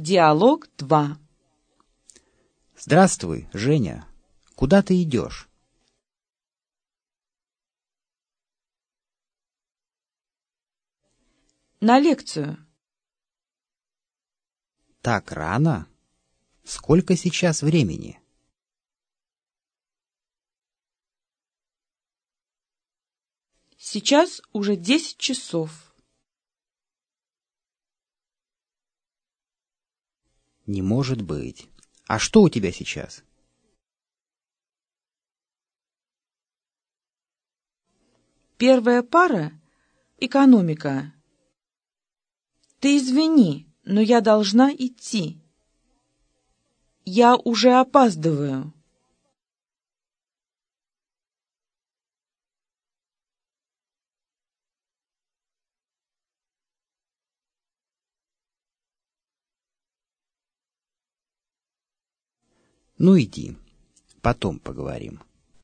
Диалог 2. Здравствуй, Женя. Куда ты идешь? На лекцию. Так рано? Сколько сейчас времени? Сейчас уже 10 часов. Не может быть. А что у тебя сейчас? Первая пара — экономика. Ты извини, но я должна идти. Я уже опаздываю. Ну иди, потом поговорим.